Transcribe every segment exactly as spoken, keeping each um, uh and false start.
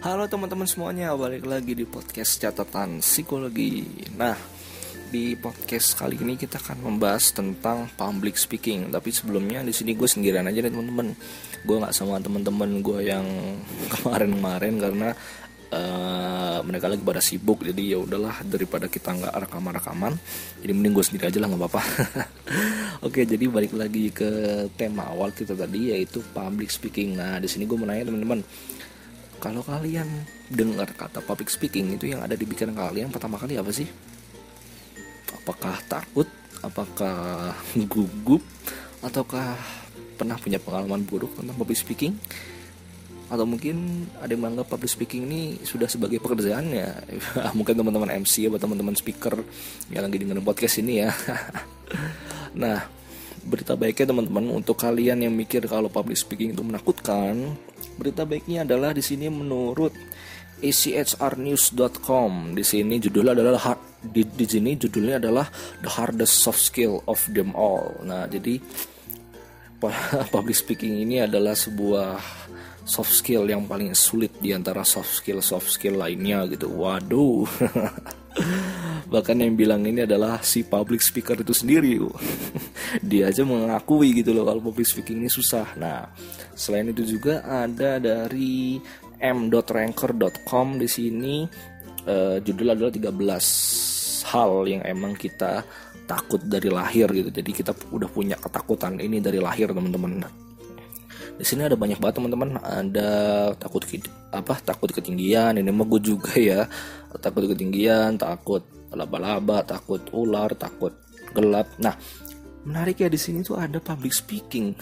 Halo teman-teman semuanya, balik lagi di podcast Catatan Psikologi. Nah, di podcast kali ini kita akan membahas tentang public speaking. Tapi sebelumnya di sini gue sendirian aja nih teman-teman. Gue nggak sama teman-teman gue yang kemarin-kemarin karena uh, mereka lagi pada sibuk. Jadi ya udahlah, daripada kita nggak rekaman-rekaman, jadi mending gue sendiri aja lah, nggak apa-apa. Oke, jadi balik lagi ke tema awal kita tadi, yaitu public speaking. Nah, di sini gue mau nanya teman-teman, kalau kalian dengar kata public speaking, itu yang ada di pikiran kalian pertama kali apa sih? Apakah takut? Apakah gugup? Ataukah pernah punya pengalaman buruk tentang public speaking? Atau mungkin ada yang menganggap public speaking ini sudah sebagai pekerjaannya? Mungkin teman-teman M C atau teman-teman speaker yang lagi dengerin podcast ini ya. Nah, berita baiknya teman-teman, untuk kalian yang mikir kalau public speaking itu menakutkan, berita baiknya adalah di sini menurut a c h r news dot com. Di sini judulnya adalah hard, di, di sini judulnya adalah The Hardest Soft Skill of Them All. Nah, jadi public speaking ini adalah sebuah soft skill yang paling sulit di antara soft skill soft skill lainnya gitu. Waduh. Bahkan yang bilang ini adalah si public speaker itu sendiri. Dia aja mengakui gitu loh kalau public speaking ini susah. Nah, selain itu juga ada dari m dot ranker dot com. Di sini uh, judul adalah tiga belas hal yang emang kita takut dari lahir gitu. Jadi kita udah punya ketakutan ini dari lahir, teman-teman. Di sini ada banyak banget teman-teman. Ada takut apa? Takut ketinggian. Ini mah gue juga ya. Takut ketinggian, takut laba-laba, takut ular, takut gelap. Nah, menariknya di sini tuh ada public speaking.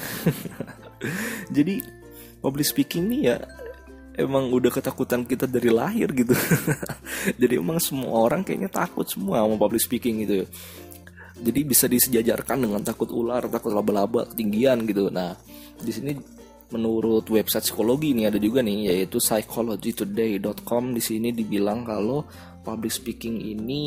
Jadi public speaking nih ya emang udah ketakutan kita dari lahir gitu. Jadi emang semua orang kayaknya takut semua sama public speaking gitu. Jadi bisa disejajarkan dengan takut ular, takut laba-laba, ketinggian gitu. Nah, di sini menurut website psikologi ini ada juga nih, yaitu psychology today dot com. Di sini dibilang kalau public speaking ini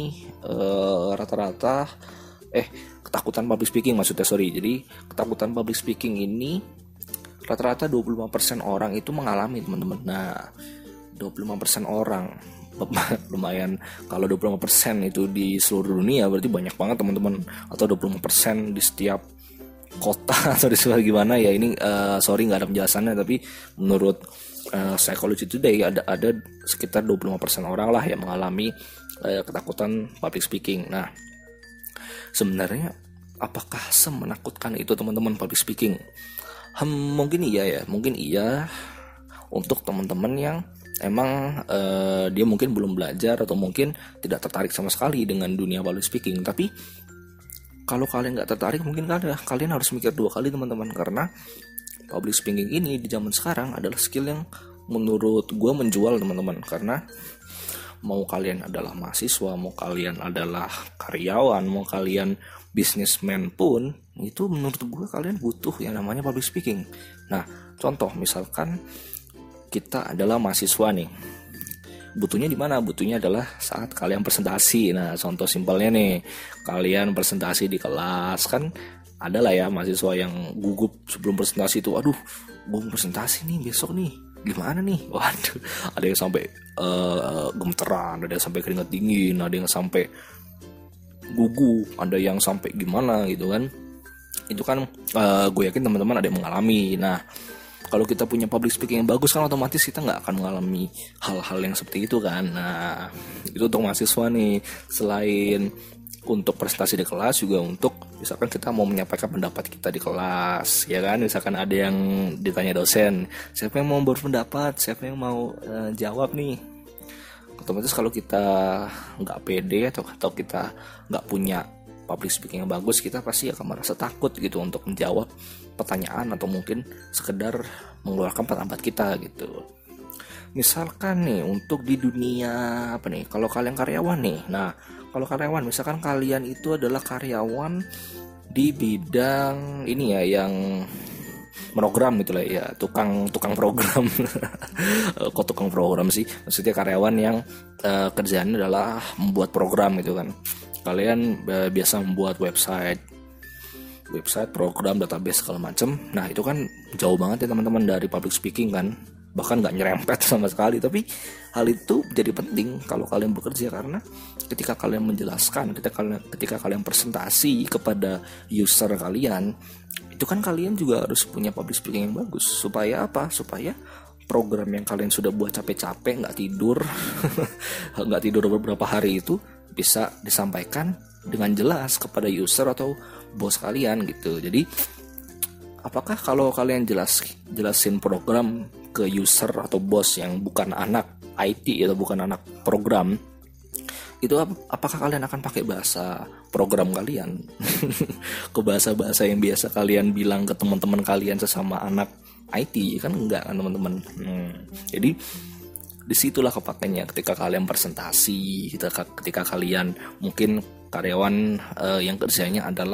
uh, rata-rata eh ketakutan public speaking maksudnya sorry. Jadi ketakutan public speaking ini rata-rata dua puluh lima persen orang itu mengalami, teman-teman. Nah, dua puluh lima persen orang lumayan. Kalau dua puluh lima persen itu di seluruh dunia berarti banyak banget, teman-teman. Atau dua puluh lima persen di setiap kota atau di seluruh gimana ya, ini uh, sorry nggak ada penjelasannya, tapi menurut uh, Psychology Today ada ada sekitar dua puluh lima persen orang lah yang mengalami uh, ketakutan public speaking. Nah, sebenarnya apakah semenakutkan itu teman-teman public speaking? Hmm, mungkin iya ya, mungkin iya untuk teman-teman yang emang uh, dia mungkin belum belajar atau mungkin tidak tertarik sama sekali dengan dunia public speaking. Tapi kalau kalian nggak tertarik, mungkin kalian, kalian harus mikir dua kali teman-teman, karena public speaking ini di zaman sekarang adalah skill yang menurut gue menjual, teman-teman. Karena mau kalian adalah mahasiswa, mau kalian adalah karyawan, mau kalian businessman pun, itu menurut gue kalian butuh yang namanya public speaking. Nah, contoh misalkan kita adalah mahasiswa nih, butuhnya di mana? Butuhnya adalah saat kalian presentasi. Nah, contoh simpelnya nih, kalian presentasi di kelas, kan ada lah ya mahasiswa yang gugup sebelum presentasi itu. Aduh, gue mau presentasi nih besok nih, gimana nih? Waduh, ada yang sampai uh, gemeteran, ada yang sampai keringat dingin, ada yang sampai gugup, ada yang sampai gimana gitu kan. Itu kan uh, gue yakin teman-teman ada yang mengalami. Nah, kalau kita punya public speaking yang bagus kan otomatis kita nggak akan mengalami hal-hal yang seperti itu kan. Nah, itu untuk mahasiswa nih. Selain untuk presentasi di kelas, juga untuk misalkan kita mau menyampaikan pendapat kita di kelas, ya kan. Misalkan ada yang ditanya dosen, siapa yang mau berpendapat, siapa yang mau uh, jawab nih. Otomatis kalau kita nggak pede atau atau kita nggak punya public speaking yang bagus, kita pasti akan merasa takut gitu untuk menjawab pertanyaan atau mungkin sekedar mengeluarkan pendapat kita gitu. Misalkan nih untuk di dunia apa nih, kalau kalian karyawan nih, nah kalau karyawan misalkan kalian itu adalah karyawan di bidang ini ya, yang program gitu lah ya, tukang tukang program. Kok tukang program sih, maksudnya karyawan yang uh, kerjaannya adalah membuat program gitu kan. Kalian uh, biasa membuat website website, program, database segala macam. Nah, itu kan jauh banget ya teman-teman dari public speaking kan. bahkan nggak nyerempet sama sekali. Tapi hal itu jadi penting kalau kalian bekerja, karena ketika kalian menjelaskan, ketika kalian ketika kalian presentasi kepada user kalian, itu kan kalian juga harus punya public speaking yang bagus. Supaya apa? Supaya program yang kalian sudah buat capek-capek, nggak tidur nggak tidur beberapa hari itu bisa disampaikan dengan jelas kepada user atau bos kalian gitu. Jadi apakah kalau kalian jelas jelasin program ke user atau bos yang bukan anak I T atau bukan anak program, itu apakah kalian akan pakai bahasa program kalian ke bahasa-bahasa yang biasa kalian bilang ke teman-teman kalian sesama anak I T? Kan enggak kan teman-teman. hmm. Jadi disitulah kepakainya ketika kalian presentasi, ketika, ketika kalian mungkin karyawan uh, yang kerjanya adalah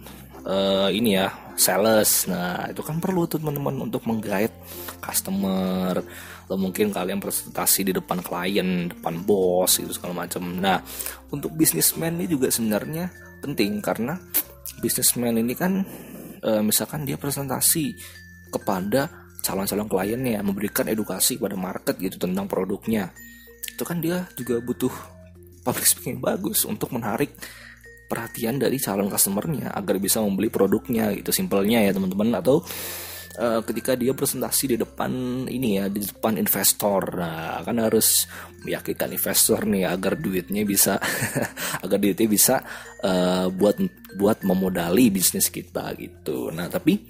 uh, ini ya sales. Nah itu kan perlu tuh teman-teman untuk menggait customer, atau mungkin kalian presentasi di depan klien, depan bos gitu segala macam. Nah untuk businessman ini juga sebenarnya penting, karena businessman ini kan uh, misalkan dia presentasi kepada calon-calon kliennya, memberikan edukasi pada market gitu tentang produknya, itu kan dia juga butuh public speaking bagus untuk menarik perhatian dari calon customernya agar bisa membeli produknya gitu, simpelnya ya teman-teman. Atau uh, ketika dia presentasi di depan ini ya, di depan investor, nah kan harus meyakinkan investor nih agar duitnya bisa agar duitnya bisa uh, buat buat memodali bisnis kita gitu. Nah tapi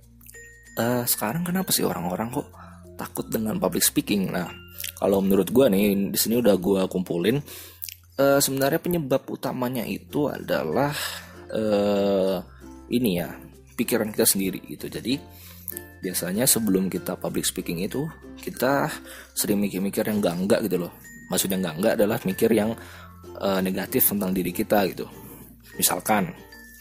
Uh, sekarang kenapa sih orang-orang kok takut dengan public speaking? Nah, kalau menurut gue nih, di sini udah gue kumpulin. Uh, sebenarnya penyebab utamanya itu adalah uh, ini ya, pikiran kita sendiri gitu. Jadi biasanya sebelum kita public speaking itu kita sering mikir-mikir yang enggak-enggak gitu loh. Maksudnya enggak-enggak adalah mikir yang uh, negatif tentang diri kita gitu. Misalkan,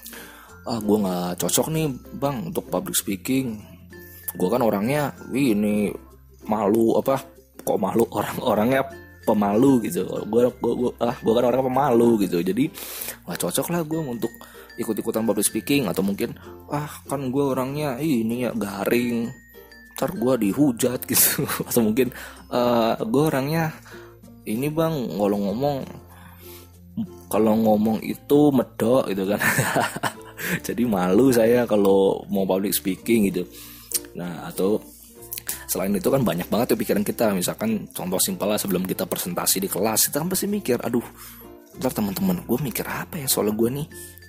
ah gue nggak cocok nih bang untuk public speaking. Gue kan orangnya, wih ini malu apa? Kok malu, orang-orangnya pemalu gitu. Gue gue ah gue kan orangnya pemalu gitu. Jadi nggak cocok lah gue untuk ikut-ikutan public speaking. Atau mungkin ah kan gue orangnya ini ya garing, ntar gue dihujat gitu. Atau mungkin uh, gue orangnya ini bang kalau ngomong kalau ngomong itu medok gitu kan. Jadi malu saya kalau mau public speaking gitu. Nah atau selain itu kan banyak banget tuh pikiran kita. Misalkan contoh simpel lah, sebelum kita presentasi di kelas, kita kan pasti mikir, aduh ntar teman-teman gue mikir apa ya soal gue nih,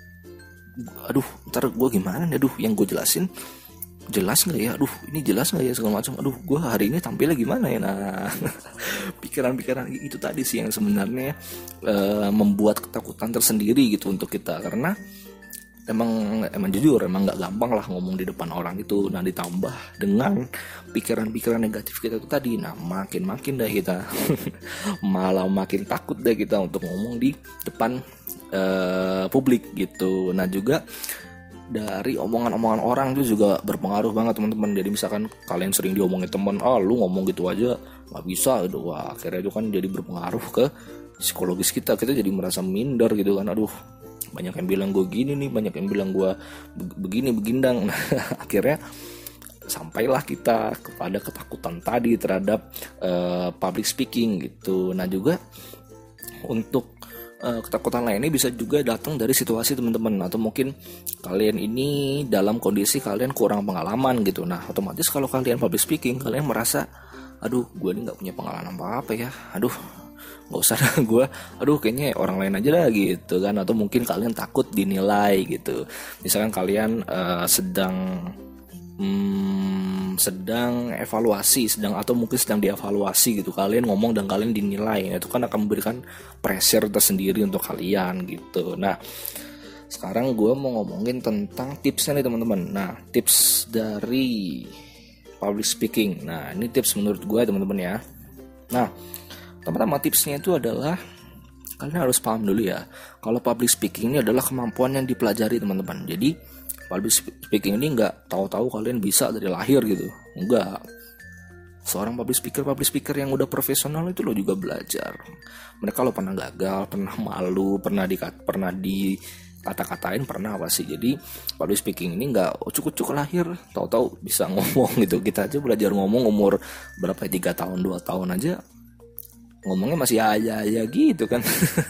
aduh ntar gue gimana nih, aduh yang gue jelasin jelas nggak ya, aduh ini jelas nggak ya, segala macam, aduh gue hari ini tampilnya gimana ya. Nah pikiran-pikiran itu tadi sih yang sebenarnya e, membuat ketakutan tersendiri gitu untuk kita. Karena emang emang jujur emang nggak gampang lah ngomong di depan orang itu. Nah ditambah dengan pikiran-pikiran negatif kita itu tadi, nah makin makin deh kita malah makin takut deh kita untuk ngomong di depan uh, publik gitu. Nah juga dari omongan-omongan orang itu juga berpengaruh banget teman-teman. Jadi misalkan kalian sering diomongin teman, ah lu ngomong gitu aja nggak bisa gitu, wah akhirnya itu kan jadi berpengaruh ke psikologis kita. Kita jadi merasa minder gitu kan, aduh banyak yang bilang gue gini nih, banyak yang bilang gue begini begindang. Nah akhirnya sampailah kita kepada ketakutan tadi terhadap uh, public speaking gitu. Nah juga untuk uh, ketakutan lainnya bisa juga datang dari situasi teman-teman, atau mungkin kalian ini dalam kondisi kalian kurang pengalaman gitu. Nah otomatis kalau kalian public speaking, kalian merasa aduh gue ini nggak punya pengalaman apa-apa ya, aduh nggak usah dah gue, aduh kayaknya orang lain aja dah gitu kan. Atau mungkin kalian takut dinilai gitu. Misalkan kalian uh, sedang hmm, sedang evaluasi, sedang atau mungkin sedang dievaluasi gitu, kalian ngomong dan kalian dinilai, itu kan akan memberikan pressure tersendiri untuk kalian gitu. Nah sekarang gue mau ngomongin tentang tipsnya nih teman-teman. Nah tips dari public speaking, nah ini tips menurut gue teman-teman ya. Nah pertama tipsnya itu adalah kalian harus paham dulu ya, kalau public speaking ini adalah kemampuan yang dipelajari teman-teman. Jadi public speaking ini nggak tahu-tahu kalian bisa dari lahir gitu, enggak. Seorang public speaker public speaker yang udah profesional itu lo juga belajar. Mereka lo pernah gagal, pernah malu, pernah di pernah di kata-katain pernah pasti. Jadi public speaking ini nggak ucuk-ucuk lahir tahu-tahu bisa ngomong gitu. Kita aja belajar ngomong umur berapa, tiga tahun dua tahun aja ngomongnya masih aja-aja gitu kan.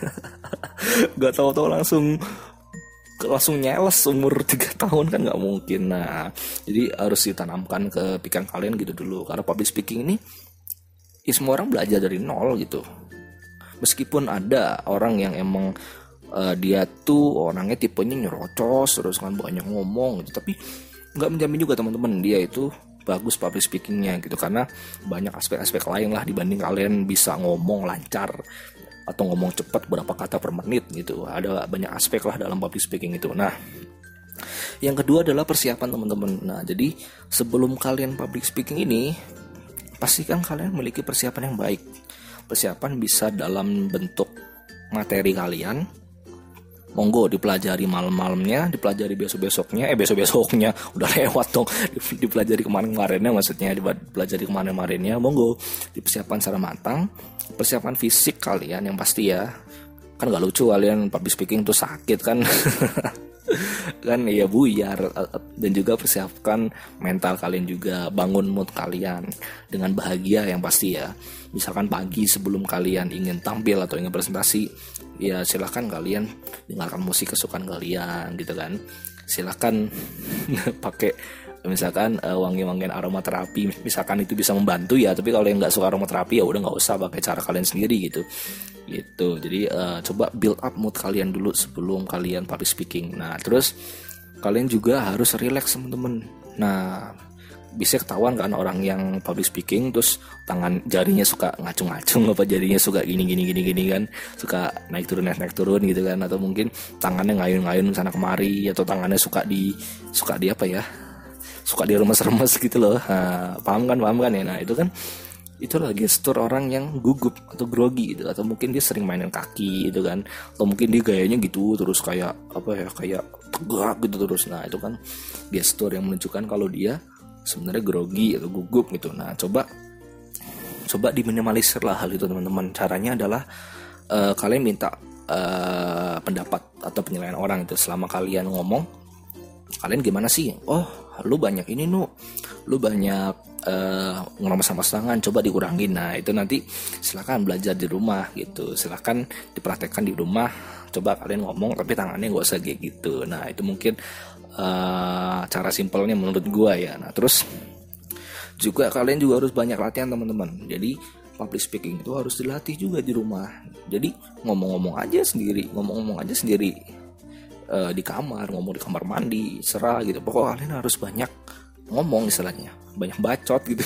Gak tahu-tahu langsung langsung nyeles umur tiga tahun kan nggak mungkin. Nah jadi harus ditanamkan ke pikiran kalian gitu dulu, karena public speaking ini ya semua orang belajar dari nol gitu. Meskipun ada orang yang emang uh, dia tuh orangnya tipenya nyerocos terus kan banyak ngomong gitu, tapi nggak menjamin juga teman-teman dia itu bagus public speakingnya gitu, karena banyak aspek-aspek lain lah dibanding kalian bisa ngomong lancar atau ngomong cepat berapa kata per menit gitu. Ada banyak aspek lah dalam public speaking itu. Nah yang kedua adalah persiapan teman-teman. Nah jadi sebelum kalian public speaking ini, pastikan kalian memiliki persiapan yang baik. Persiapan bisa dalam bentuk materi kalian, monggo dipelajari malam-malamnya, dipelajari besok-besoknya, eh besok-besoknya udah lewat dong, dipelajari kemarin-kemarinnya maksudnya, dipelajari kemarin-kemarinnya, monggo dipersiapkan secara matang. Persiapan fisik kalian yang pasti ya, kan gak lucu kalian public speaking tuh sakit kan. Kan ya buyar. Dan juga persiapkan mental kalian juga, bangun mood kalian dengan bahagia yang pasti ya. Misalkan pagi sebelum kalian ingin tampil atau ingin presentasi, ya silahkan kalian dengarkan musik kesukaan kalian gitu kan. Silahkan pakai misalkan uh, wangi-wangian aromaterapi, misalkan itu bisa membantu ya. Tapi kalau yang nggak suka aromaterapi ya udah nggak usah, pakai cara kalian sendiri gitu. Gitu. Jadi uh, coba build up mood kalian dulu sebelum kalian public speaking. Nah terus kalian juga harus relax teman-teman. Nah bisa ketahuan kan orang yang public speaking terus tangan jarinya suka ngacung-ngacung, apa jarinya suka gini gini gini gini kan, suka naik turun naik naik turun gitu kan, atau mungkin tangannya ngayun-ngayun sana kemari, atau tangannya suka di suka di apa ya, suka di remes-remes gitu loh. Nah, paham kan paham kan ya. Nah itu kan itulah gestur orang yang gugup atau grogi gitu, atau mungkin dia sering mainin kaki gitu kan, atau mungkin dia gayanya gitu terus kayak apa ya, kayak tegak gitu terus. Nah itu kan gestur yang menunjukkan kalau dia sebenarnya grogi atau gugup gitu. Nah coba coba diminimalisir lah hal itu teman-teman. Caranya adalah uh, kalian minta uh, pendapat atau penilaian orang itu selama kalian ngomong. Kalian gimana sih? Oh lu banyak ini nu, lu banyak uh, ngeremes-remes tangan, coba dikurangin. Nah itu nanti silakan belajar di rumah gitu, silakan dipraktekkan di rumah. Coba kalian ngomong tapi tangannya gak usah kayak gitu. Nah itu mungkin Uh, cara simpelnya menurut gua ya. Nah terus juga kalian juga harus banyak latihan teman-teman. Jadi public speaking itu harus dilatih juga di rumah. Jadi ngomong-ngomong aja sendiri, ngomong-ngomong aja sendiri uh, di kamar, ngomong di kamar mandi, serah gitu. Pokoknya kalian harus banyak ngomong istilahnya, banyak bacot gitu.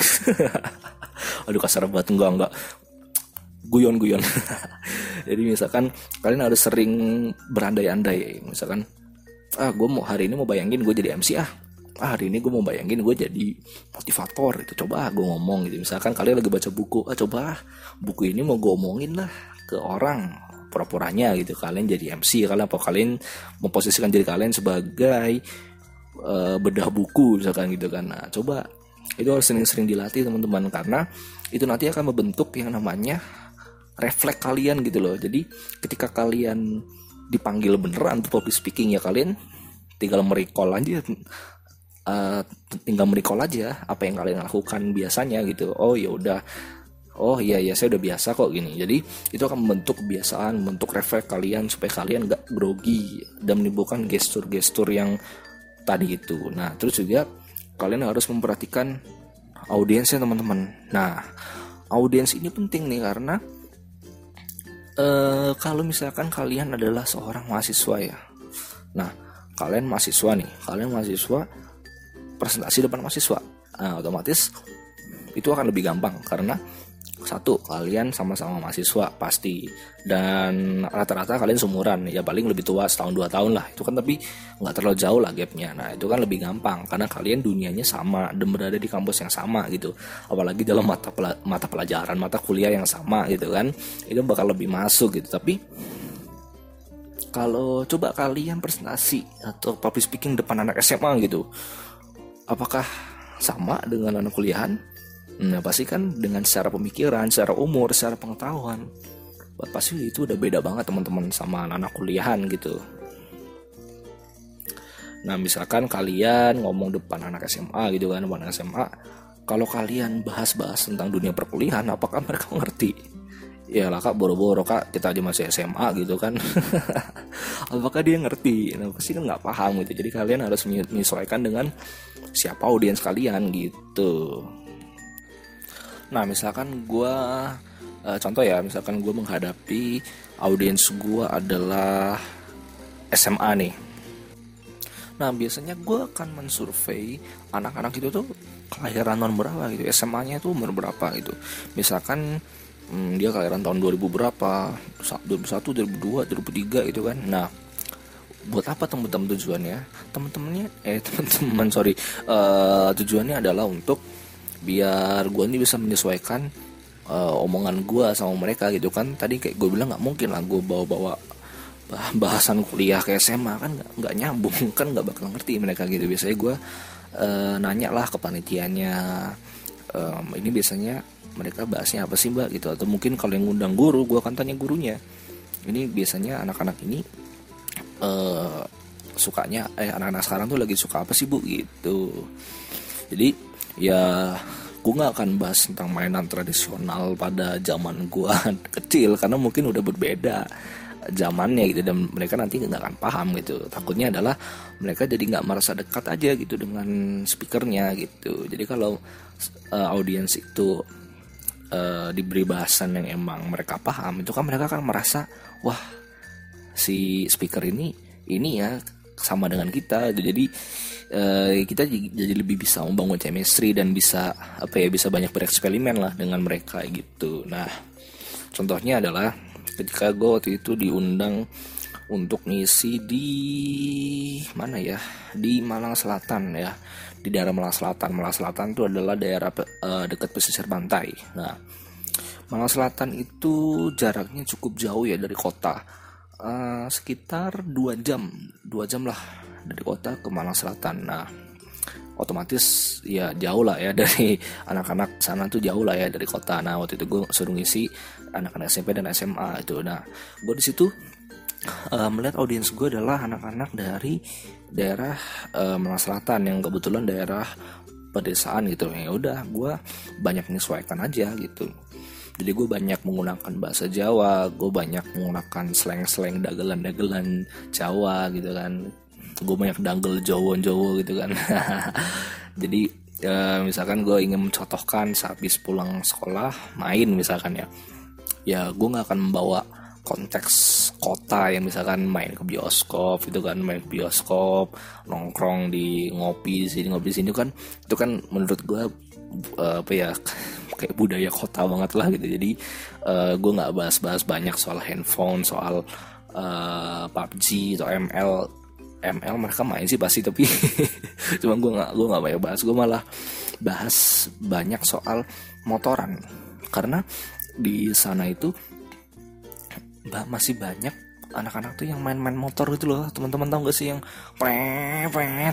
Aduh kasar banget, enggak enggak guyon-guyon. Jadi misalkan kalian harus sering berandai-andai, misalkan ah gue mau hari ini mau bayangin gue jadi M C ah, ah hari ini gue mau bayangin gue jadi motivator itu, coba gue ngomong gitu. Misalkan kalian lagi baca buku, ah coba buku ini mau gue omongin lah ke orang pura-puranya gitu, kalian jadi M C, kalian apa kalian memposisikan diri kalian sebagai uh, bedah buku misalkan gitu kan. Nah coba itu harus sering-sering dilatih teman-teman, karena itu nanti akan membentuk yang namanya refleks kalian gitu loh. Jadi ketika kalian dipanggil beneran untuk public speaking ya, kalian tinggal merecall aja, uh, tinggal merecall aja apa yang kalian lakukan biasanya gitu. Oh ya udah, oh iya ya saya udah biasa kok gini. Jadi itu akan membentuk kebiasaan, membentuk refleks kalian supaya kalian gak grogi dan menimbulkan gestur-gestur yang tadi itu. Nah terus juga kalian harus memperhatikan audiensnya teman-teman. Nah audiens ini penting nih, karena Uh, kalau misalkan kalian adalah seorang mahasiswa ya, nah kalian mahasiswa nih, kalian mahasiswa presentasi depan mahasiswa, nah, otomatis itu akan lebih gampang karena satu kalian sama-sama mahasiswa pasti, dan rata-rata kalian seumuran ya, paling lebih tua setahun dua tahun lah itu kan, tapi nggak terlalu jauh lah gapnya. Nah itu kan lebih gampang karena kalian dunianya sama dan berada di kampus yang sama gitu, apalagi dalam mata pela- mata pelajaran mata kuliah yang sama gitu kan, itu bakal lebih masuk gitu. Tapi kalau coba kalian presentasi atau public speaking depan anak S M A gitu, apakah sama dengan anak kuliahan? Nah pasti kan dengan secara pemikiran, secara umur, secara pengetahuan, pasti itu udah beda banget teman-teman sama anak kuliahan gitu. Nah misalkan kalian ngomong depan anak S M A gitu kan, depan anak S M A, kalau kalian bahas-bahas tentang dunia perkuliahan, apakah mereka ngerti? Ya lah kak, boro-boro kak, kita aja masih S M A gitu kan. Apakah dia ngerti? Nah pasti kan nggak paham gitu. Jadi kalian harus menyesuaikan dengan siapa audiens kalian gitu. Nah misalkan gue uh, contoh ya, misalkan gue menghadapi audiens gue adalah S M A nih. Nah biasanya gue akan mensurvei anak-anak itu tuh kelahiran tahun berapa gitu, S M A-nya itu umur berapa gitu. Misalkan hmm, dia kelahiran tahun dua ribu berapa, dua ribu satu, dua ribu dua, dua ribu tiga gitu kan. Nah buat apa teman-teman tujuannya? Teman-temannya eh teman-teman sorry uh, tujuannya adalah untuk biar gue ini bisa menyesuaikan uh, omongan gue sama mereka gitu kan. Tadi kayak gue bilang nggak mungkin lah gue bawa-bawa bahasan kuliah ke S M A, kan nggak nggak nyambung, kan nggak bakal ngerti mereka gitu. Biasanya gue uh, nanya lah ke panitianya, um, ini biasanya mereka bahasnya apa sih mbak gitu. Atau mungkin kalau yang ngundang guru, gue akan tanya gurunya, ini biasanya anak-anak ini uh, sukanya eh anak-anak sekarang tuh lagi suka apa sih bu gitu. Jadi ya gue nggak akan bahas tentang mainan tradisional pada zaman gue kecil, karena mungkin udah berbeda zamannya gitu, dan mereka nanti nggak akan paham gitu. Takutnya adalah mereka jadi nggak merasa dekat aja gitu dengan speakernya gitu. Jadi kalau uh, audiens itu uh, diberi bahasan yang emang mereka paham, itu kan mereka akan merasa wah si speaker ini ini ya sama dengan kita. Jadi uh, kita jadi lebih bisa membangun chemistry dan bisa apa ya bisa banyak bereksperimen lah dengan mereka gitu. Nah contohnya adalah ketika gue waktu itu diundang untuk ngisi di mana ya, di Malang Selatan ya, di daerah Malang Selatan. Malang Selatan itu adalah daerah uh, dekat pesisir pantai. Nah Malang Selatan itu jaraknya cukup jauh ya dari kota, uh, sekitar dua jam dua jam lah dari kota ke Malang Selatan. Nah otomatis ya jauh lah ya dari anak-anak sana tuh jauh lah ya dari kota. Nah waktu itu gue suruh ngisi anak-anak S M P dan S M A itu. Nah gue di situ uh, melihat audiens gue adalah anak-anak dari daerah uh, Malang Selatan yang kebetulan daerah pedesaan gitu. Ya udah gue banyak menyesuaikan aja gitu. Jadi gue banyak menggunakan bahasa Jawa, gue banyak menggunakan slang-slang dagelan-dagelan Jawa gitu kan. Gue banyak danggel Jowo-Jowo gitu kan. Jadi ya, misalkan gue ingin mencontohkan saat habis pulang sekolah main misalkan ya, ya gue nggak akan membawa konteks kota yang misalkan main ke bioskop itu kan, main ke bioskop nongkrong di ngopi di sini ngopi di sini kan, itu kan menurut gue uh, apa ya kayak budaya kota banget lah gitu. Jadi uh, gue nggak bahas-bahas banyak soal handphone, soal uh, P U B G atau M L. M L mereka main sih pasti, tapi cuma gue nggak gue nggak banyak bahas. Gue malah bahas banyak soal motoran, karena di sana itu masih banyak anak-anak tuh yang main-main motor gitu loh. Teman-teman tahu gak sih yang pret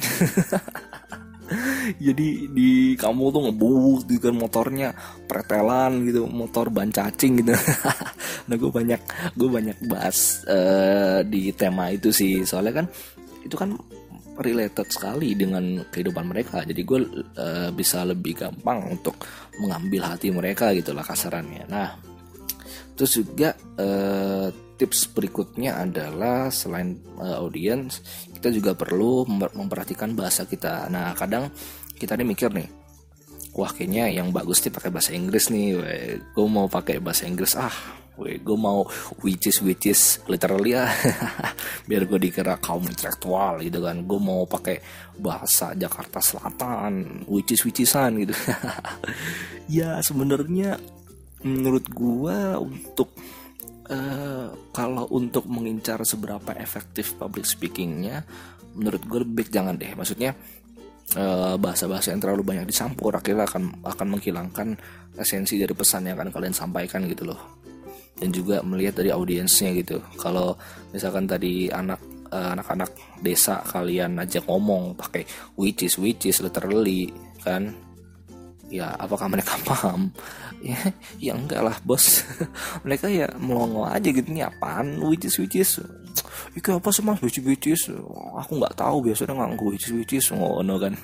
jadi di kamu tuh ngebut gitu kan, motornya pretelan gitu, motor ban cacing gitu. Nah gue banyak gue banyak bahas uh, di tema itu sih, soalnya kan itu kan related sekali dengan kehidupan mereka. Jadi gue uh, bisa lebih gampang untuk mengambil hati mereka gitulah kasarannya. Nah terus juga uh, tips berikutnya adalah selain uh, audiens, kita juga perlu memperhatikan bahasa kita. Nah kadang kita nih mikir nih, wah kayaknya yang bagus nih pakai bahasa Inggris nih, gue mau pakai bahasa Inggris ah, gue mau which is which is literally ya, biar gue dikira kaum intelektual gitu kan. Gue mau pakai bahasa Jakarta Selatan, which is which isan gitu. Ya sebenarnya menurut gue untuk uh, kalau untuk mengincar seberapa efektif public speakingnya, menurut gue lebih jangan deh. Maksudnya uh, bahasa-bahasa yang terlalu banyak dicampur akhirnya akan akan menghilangkan esensi dari pesan yang akan kalian sampaikan gitu loh. Dan juga melihat dari audiensnya gitu. Kalau misalkan tadi anak uh, anak-anak desa kalian ajak ngomong pakai which is which is literally kan, ya apakah mereka paham? Ya, ya enggak lah bos. Mereka ya melongo aja gitu, nih apaan which is which is. iki apa sih mas bicis-bicis, aku nggak tahu biasanya nganggo bicis-bicis ngono kan.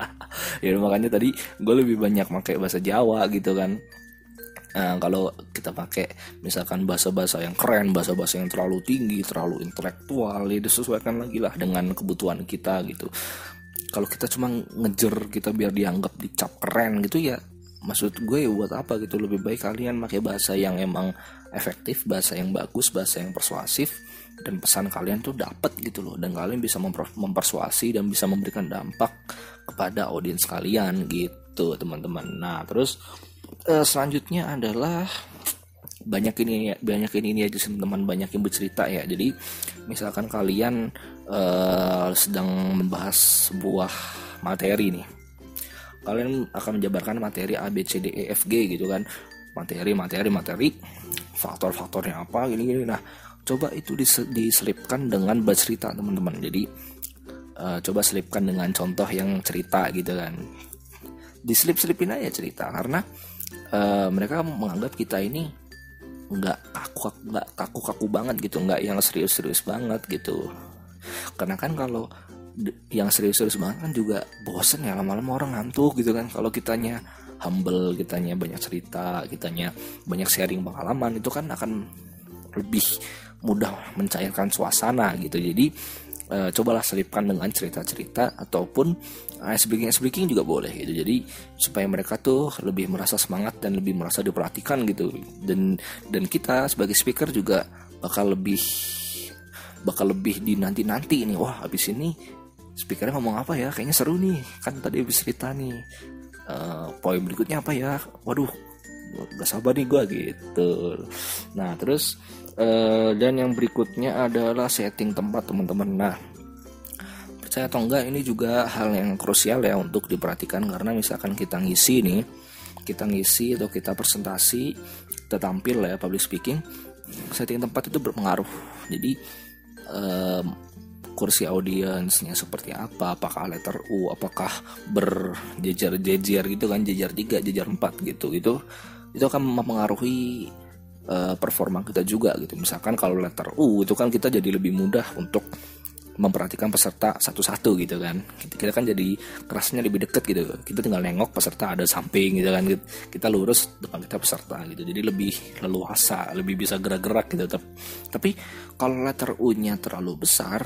Ya makanya tadi gue lebih banyak pakai bahasa Jawa gitu kan. Nah, kalau kita pakai misalkan bahasa-bahasa yang keren, bahasa-bahasa yang terlalu tinggi, terlalu intelektual, ya disesuaikan lagi lah dengan kebutuhan kita gitu. Kalau kita cuma ngejer kita biar dianggap dicap keren gitu ya, maksud gue ya buat apa gitu. Lebih baik kalian pakai bahasa yang emang efektif, bahasa yang bagus, bahasa yang persuasif, dan pesan kalian tuh dapat gitu loh, dan kalian bisa memper- mempersuasi dan bisa memberikan dampak kepada audiens kalian gitu teman-teman. Nah terus Uh, selanjutnya adalah banyakin ini banyakin ini aja teman-teman, banyakin bercerita ya. Jadi misalkan kalian uh, sedang membahas sebuah materi nih, kalian akan menjabarkan materi A B C D E F G gitu kan, materi materi materi faktor-faktornya apa gini-gini. Nah coba itu dis- diselipkan dengan bercerita teman-teman. Jadi uh, coba selipkan dengan contoh yang cerita gitu kan, diselip-selipin aja cerita, karena Uh, mereka menganggap kita ini nggak kaku nggak kaku kaku banget gitu, nggak yang serius-serius banget gitu. Karena kan kalau d- yang serius-serius banget kan juga bosen ya, lama-lama orang ngantuk gitu kan. Kalau kitanya humble, kitanya banyak cerita, kitanya banyak sharing pengalaman, itu kan akan lebih mudah mencairkan suasana gitu. Jadi uh, cobalah selipkan dengan cerita-cerita ataupun ice breaking ice breaking juga boleh gitu. Jadi supaya mereka tuh lebih merasa semangat dan lebih merasa diperhatikan gitu. Dan dan kita sebagai speaker juga bakal lebih bakal lebih dinanti-nanti ini. Wah, habis ini speakernya ngomong apa ya? Kayaknya seru nih. Kan tadi habis cerita nih. Uh, poin berikutnya apa ya? Waduh, gak sabar nih gue gitu. Nah terus uh, dan yang berikutnya adalah setting tempat teman-teman. Nah percaya atau enggak, ini juga hal yang krusial ya untuk diperhatikan. Karena misalkan kita ngisi nih, kita ngisi atau kita presentasi, kita tampil ya public speaking, setting tempat itu berpengaruh. Jadi um, kursi audiensnya seperti apa, apakah letter U, apakah berjejer-jejer gitu kan, jejer tiga, jejer empat gitu, itu itu akan mempengaruhi uh, performa kita juga gitu. Misalkan kalau letter U itu kan kita jadi lebih mudah untuk memperhatikan peserta satu-satu gitu kan. Kita kan jadi kerasnya lebih deket gitu. Kita tinggal nengok peserta ada samping gitu kan. Kita lurus depan kita peserta gitu. Jadi lebih leluasa, lebih bisa gerak-gerak gitu. Tapi kalau letter U-nya terlalu besar,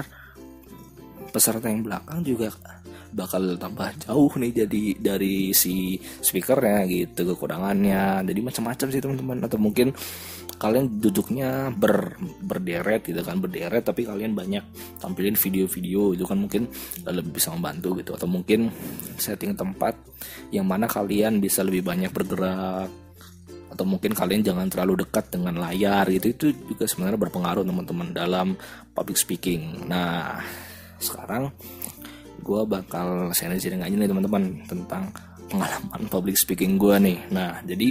peserta yang belakang juga bakal tambah jauh nih jadi dari si speakernya gitu, kekurangannya. Jadi macam-macam sih teman-teman. Atau mungkin kalian duduknya ber, berderet gitu kan, berderet tapi kalian banyak tampilin video-video, itu kan mungkin lebih bisa membantu gitu. Atau mungkin setting tempat yang mana kalian bisa lebih banyak bergerak, atau mungkin kalian jangan terlalu dekat dengan layar gitu. Itu juga sebenarnya berpengaruh teman-teman dalam public speaking. Nah sekarang gue bakal sharing-sharing aja nih teman-teman tentang pengalaman public speaking gue nih. Nah jadi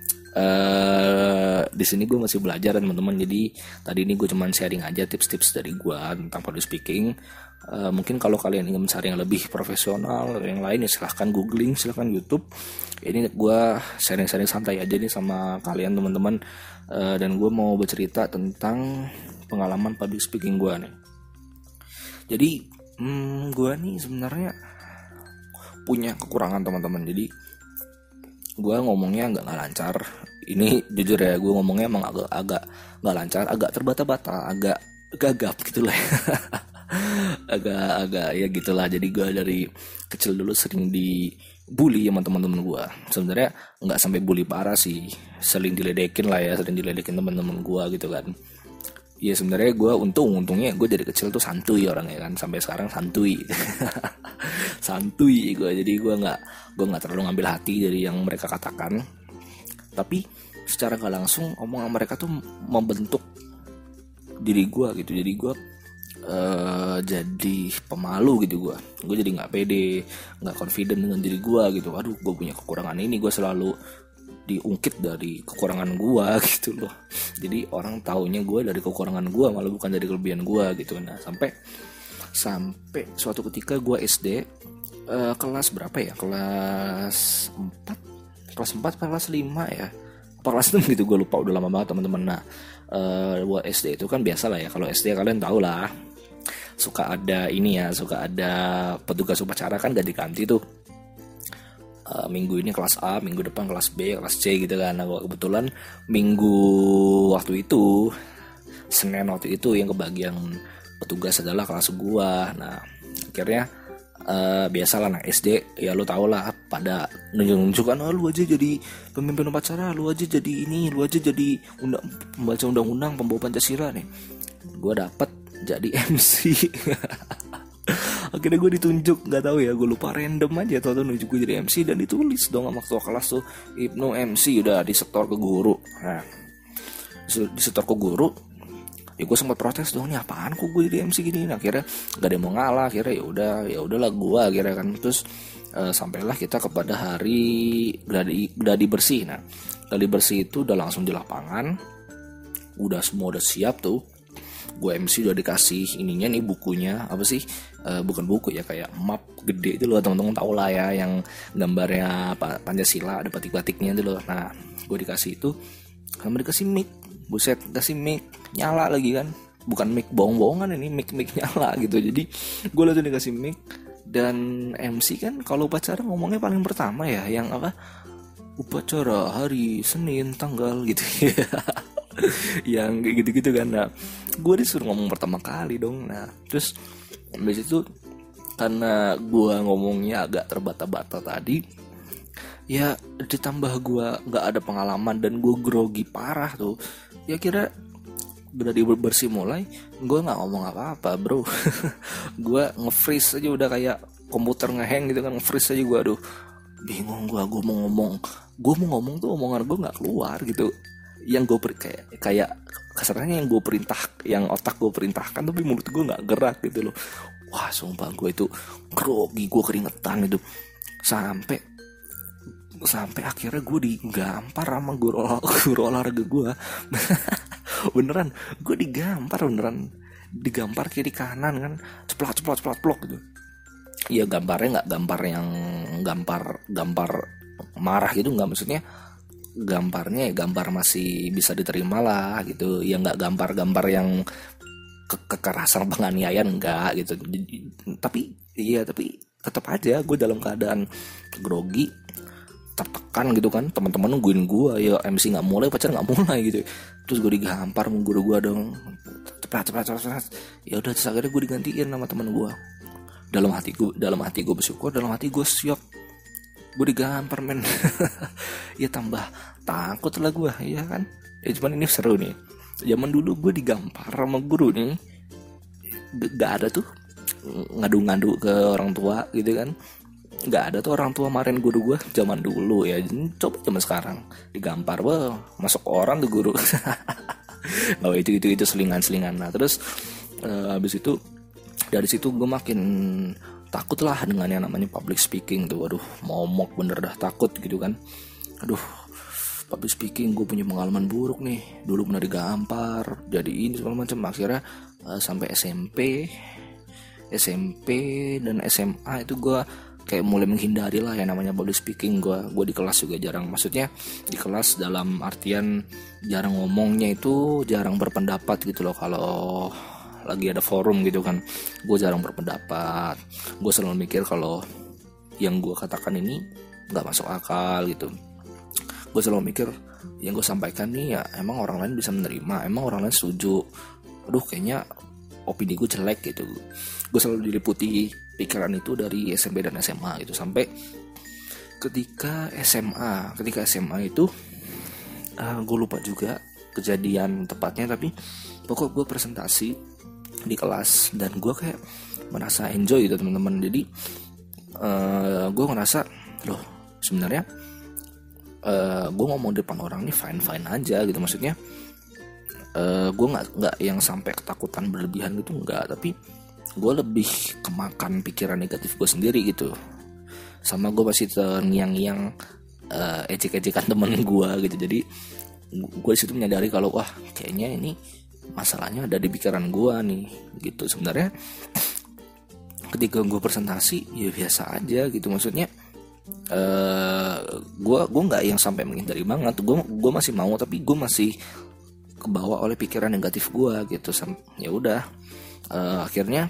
Uh, di sini gue masih belajar teman-teman. Jadi tadi ini gue cuman sharing aja tips-tips dari gue tentang public speaking. Uh, mungkin kalau kalian ingin mencari yang lebih profesional atau yang lain ya silahkan googling, silahkan YouTube. Ini gue sharing-sharing santai aja nih sama kalian teman-teman. Uh, dan gue mau bercerita tentang pengalaman public speaking gue nih. Jadi hmm, gue nih sebenarnya punya kekurangan teman-teman. Jadi gue ngomongnya agak nggak lancar. Ini jujur ya, gue ngomongnya emang agak agak nggak lancar, agak terbata-bata, agak gagap gitulah. Agak-agak ya gitulah. Jadi gue dari kecil dulu sering dibully sama teman-teman gue. Sebenarnya nggak sampai bully parah sih, sering diledekin lah ya, sering diledekin teman-teman gue gitu kan. Ya sebenarnya gue untung untungnya gue dari kecil tuh santuy orangnya kan, sampai sekarang santuy. Santuy gue, jadi gue nggak gue nggak terlalu ngambil hati dari yang mereka katakan. Tapi secara nggak langsung omongan mereka tuh membentuk diri gue gitu. Jadi gue uh, jadi pemalu gitu. Gue gue jadi nggak pede, nggak confident dengan diri gue gitu. Aduh, gue punya kekurangan ini, gue selalu diungkit dari kekurangan gue gitu loh. Jadi orang taunya gue dari kekurangan gue, malah bukan dari kelebihan gue gitu. Nah sampai sampai suatu ketika gue S D uh, kelas berapa ya, kelas empat kelas empat kelas lima ya, apa apa kelas enam gitu, gue lupa, udah lama banget teman-teman. Nah uh, buat S D itu kan biasa lah ya, kalau S D kalian tau lah, suka ada ini ya, suka ada petugas upacara kan ganti-ganti tuh. Uh, minggu ini kelas A, minggu depan kelas B, kelas C gitu kan. Nah kebetulan minggu waktu itu, Senin waktu itu yang kebagian petugas adalah kelas gua. Nah akhirnya uh, biasalah anak S D ya, lu tau lah, pada nunjuk-nunjukkan, oh, lu aja jadi pemimpin upacara, lu aja jadi ini, lu aja jadi undang, pembaca undang-undang, pembawa Pancasila nih. Gua dapet jadi M C. Akhirnya gue ditunjuk, nggak tahu ya, gue lupa, random aja tau-tau nunjuk gue jadi M C, dan ditulis dong sama ketua kelas tuh, Ibnu M C, udah disetor ke guru. Nah disetor ke guru, ya gue sempat protes dong, nih apaan kok gue jadi M C gini. Nah, akhirnya nggak ada yang mau ngalah, akhirnya ya udah ya udahlah gue akhirnya kan. Terus uh, sampailah kita kepada hari gladi gladi bersih. Nah gladi bersih itu udah langsung di lapangan, udah semua udah siap tuh. Gue M C udah dikasih ininya nih, bukunya apa sih, uh, bukan buku ya, kayak map gede itu loh, teman-teman tau lah ya, yang gambarnya Pancasila, ada batik-batiknya itu loh. Nah gue dikasih itu, sama dikasih mic, buset, kasih mic nyala lagi kan, bukan mic bohong-bohongan ini, mic mic nyala gitu. Jadi gue langsung dikasih mic, dan M C kan kalau upacara ngomongnya paling pertama ya, yang apa, upacara hari Senin tanggal gitu ya. Yang kayak gitu-gitu kan. Nah gue disuruh ngomong pertama kali dong. Nah terus habis itu, karena gue ngomongnya agak terbata-bata tadi ya, ditambah gue gak ada pengalaman dan gue grogi parah tuh ya, kira gladi bersih mulai, gue gak ngomong apa-apa bro. Gue nge-freeze aja, udah kayak komputer ngehang gitu kan, nge-freeze aja gue. Aduh bingung gue, gue mau ngomong, gue mau ngomong tuh omongan gue gak keluar gitu. Yang gue per, kayak kayak kasarnya yang gue perintah, yang otak gue perintahkan, tapi mulut gue nggak gerak gitu loh. Wah sumpah gue itu grogi, gue keringetan itu, sampai sampai akhirnya gue digampar sama guru, guru olahraga gue. Beneran gue digampar, beneran digampar kiri kanan kan, ceplok ceplok ceplok ceplok gitu. Ya gambarnya nggak gambar yang gambar gambar marah gitu, nggak, maksudnya gambarnya gambar masih bisa diterima lah gitu ya, nggak gambar-gambar yang ke- kekerasan penganiayaan enggak gitu. Tapi iya, tapi tetap aja gue dalam keadaan grogi, tertekan gitu kan, teman-teman nungguin gue ya, M C nggak mulai, pacar nggak mulai gitu. Terus gue digampar sama guru gue dong, cepat cepat cepat. Ya udah, terus akhirnya gue digantiin sama teman gue. Dalam hati gue, dalam hati gue bersyukur, dalam hati gue syok, gue digampar men. Ya tambah takut lah gue, ya kan. Ya cuman ini seru nih, zaman dulu gue digampar sama guru nih, G- gak ada tuh ngadu-ngadu ke orang tua gitu kan. Gak ada tuh orang tua marahin guru gue zaman dulu ya. Coba zaman sekarang digampar, wah masuk orang tuh guru. Oh itu itu itu selingan-selingan. Nah terus uh, habis itu, dari situ gue makin takut lah dengan yang namanya public speaking tuh. Aduh momok bener dah, takut gitu kan. Aduh public speaking, gue punya pengalaman buruk nih, dulu pernah digampar, jadi ini segala macam. Akhirnya uh, sampai S M P S M P dan S M A itu gue kayak mulai menghindari lah yang namanya public speaking. Gue gue di kelas juga jarang, maksudnya di kelas dalam artian jarang ngomongnya itu, jarang berpendapat gitu loh. Kalau lagi ada forum gitu kan, gue jarang berpendapat. Gue selalu mikir kalau yang gue katakan ini nggak masuk akal gitu. Gue selalu mikir yang gue sampaikan nih ya emang orang lain bisa menerima, emang orang lain setuju. Aduh kayaknya opini gue jelek gitu. Gue selalu diliputi pikiran itu dari S M P dan S M A gitu. Sampai ketika S M A, ketika S M A itu uh, gue lupa juga kejadian tepatnya, tapi pokok gue presentasi di kelas dan gue kayak merasa enjoy gitu teman-teman. Jadi uh, gue ngerasa loh sebenarnya uh, gue ngomong di depan orang ini fine fine aja gitu. Maksudnya uh, gue nggak nggak yang sampai ketakutan berlebihan gitu, nggak, tapi gue lebih kemakan pikiran negatif gue sendiri gitu. Sama gue masih terngiang-ngiang uh, ejek-ejekan temen gue gitu. Jadi gue disitu menyadari kalau wah kayaknya ini masalahnya ada di pikiran gue nih gitu. Sebenarnya ketika gue presentasi ya biasa aja gitu, maksudnya uh, gue gue nggak yang sampai menghindari banget, gue gue masih mau, tapi gue masih kebawa oleh pikiran negatif gue gitu. Ya udah, uh, akhirnya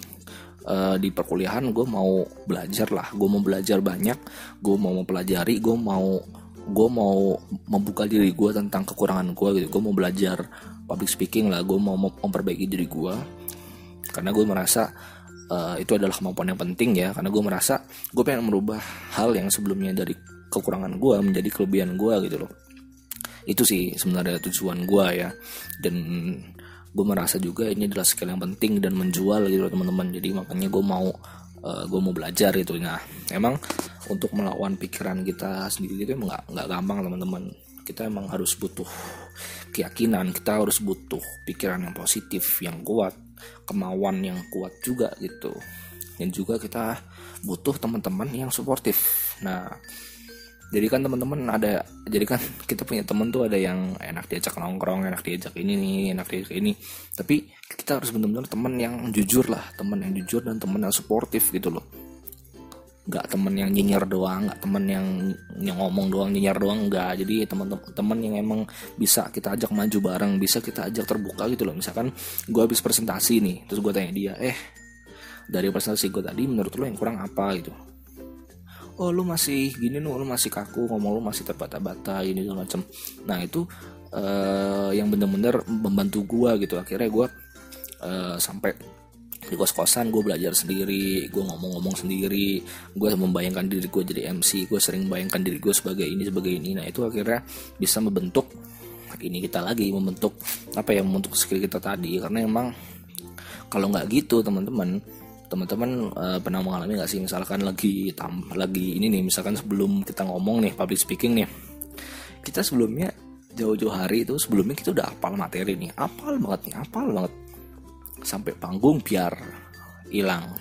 uh, di perkuliahan gue mau belajar lah, gue mau belajar banyak, gue mau mempelajari, gue mau gue mau membuka diri gue tentang kekurangan gue gitu. Gue mau belajar public speaking lah, gue mau memperbaiki diri gue, karena gue merasa uh, itu adalah kemampuan yang penting ya. Karena gue merasa gue pengen merubah hal yang sebelumnya dari kekurangan gue menjadi kelebihan gue gitu loh. Itu sih sebenarnya tujuan gue ya. Dan gue merasa juga ini adalah skill yang penting dan menjual gitu loh teman-teman. Jadi makanya gue mau uh, gue mau belajar gitu. Nah emang untuk melawan pikiran kita sendiri itu emang nggak nggak gampang teman-teman. Kita emang harus butuh keyakinan, kita harus butuh pikiran yang positif, yang kuat, kemauan yang kuat juga gitu. Dan juga kita butuh teman-teman yang suportif. Nah, jadi kan teman-teman ada, jadi kan kita punya teman tuh ada yang enak diajak nongkrong, enak diajak ini nih, enak diajak ini. Tapi kita harus benar-benar teman yang jujur lah, teman yang jujur dan teman yang suportif gitu loh. Gak temen yang nyinyir doang, gak temen yang yang ngomong doang, nyinyir doang, enggak. Jadi teman-teman yang emang bisa kita ajak maju bareng, bisa kita ajak terbuka gitu loh. Misalkan gue habis presentasi nih, terus gue tanya dia, eh dari presentasi gue tadi menurut lo yang kurang apa gitu. Oh lu masih gini nih, lu masih kaku, ngomong lu masih terbata-bata gini segala macam. Nah itu uh, yang bener-bener membantu gue gitu. Akhirnya gue uh, sampai di kos-kosan gue belajar sendiri, gue ngomong-ngomong sendiri, gue membayangkan diri gue jadi M C, gue sering membayangkan diri gue sebagai ini sebagai ini. Nah itu akhirnya bisa membentuk ini kita lagi, membentuk apa ya, membentuk skill kita tadi. Karena emang kalau nggak gitu teman-teman, teman-teman uh, pernah mengalami nggak sih, misalkan lagi tam lagi ini nih, misalkan sebelum kita ngomong nih public speaking nih, kita sebelumnya jauh-jauh hari itu sebelumnya kita udah hafal materi nih, hafal banget nih, hafal banget. Sampai panggung biar hilang.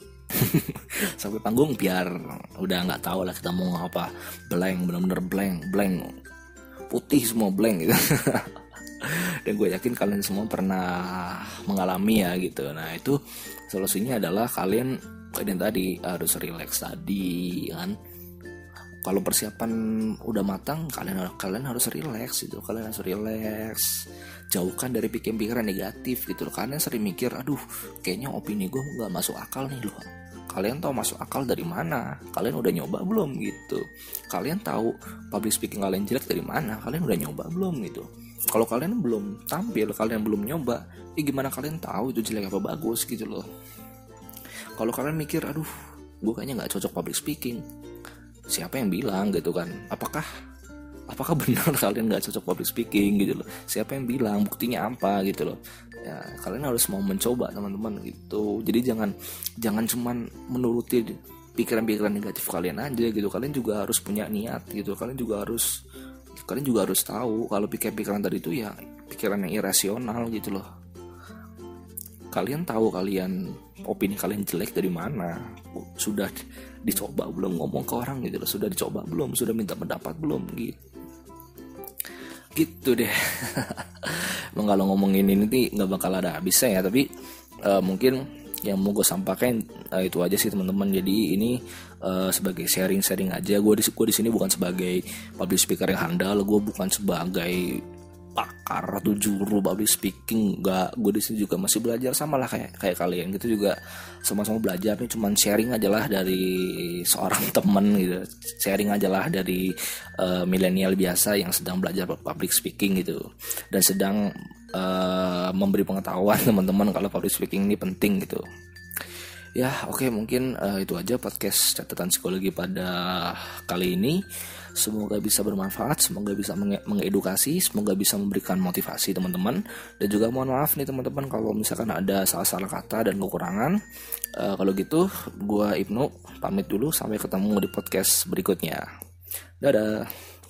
Sampai panggung biar udah nggak tahu lah kita mau apa, blank, bener-bener blank, blank, putih semua blank gitu. Dan gue yakin kalian semua pernah mengalami ya gitu. Nah itu solusinya adalah kalian kalian tadi harus relax tadi kan. Kalau persiapan udah matang, kalian kalian harus relax gitu. Kalian harus relax. Jauhkan dari pikiran-pikiran negatif gitu loh. Kalian sering mikir, aduh kayaknya opini gue gak masuk akal nih loh. Kalian tahu masuk akal dari mana? Kalian udah nyoba belum gitu? Kalian tahu public speaking kalian jelek dari mana? Kalian udah nyoba belum gitu? Kalau kalian belum tampil, kalian belum nyoba, ya gimana kalian tahu itu jelek apa bagus gitu loh? Kalau kalian mikir, aduh gue kayaknya gak cocok public speaking, siapa yang bilang gitu kan? Apakah Apakah benar kalian gak cocok public speaking gitu loh? Siapa yang bilang? Buktinya apa gitu loh? Ya kalian harus mau mencoba teman-teman gitu. Jadi jangan jangan cuman menuruti pikiran-pikiran negatif kalian aja gitu. Kalian juga harus punya niat gitu. Kalian juga harus kalian juga harus tahu kalau pikiran-pikiran tadi itu ya pikiran yang irasional gitu loh. Kalian tahu kalian opini kalian jelek dari mana? Sudah dicoba belum ngomong ke orang gitu loh? Sudah dicoba belum? Sudah minta pendapat belum gitu? Gitu deh. Emang kalau ngomongin ini nih nggak bakal ada habisnya ya, tapi uh, mungkin yang mau gue sampaikan uh, itu aja sih teman-teman. Jadi ini uh, sebagai sharing-sharing aja. Gue di gue di sini bukan sebagai public speaker yang handal, gue bukan sebagai pakar atau juru public speaking, enggak. Gue di sini juga masih belajar, sama lah kayak kayak kalian gitu juga, sama-sama belajar nih. Cuman sharing aja lah dari seorang temen gitu, sharing aja lah dari uh, milenial biasa yang sedang belajar public speaking gitu, dan sedang uh, memberi pengetahuan teman-teman kalau public speaking ini penting gitu. Ya oke, okay, mungkin uh, itu aja podcast catatan psikologi pada kali ini. Semoga bisa bermanfaat, semoga bisa menge- mengedukasi, semoga bisa memberikan motivasi teman-teman. Dan juga mohon maaf nih teman-teman kalau misalkan ada salah-salah kata dan kekurangan. uh, Kalau gitu gue Ibnu pamit dulu, sampai ketemu di podcast berikutnya. Dadah.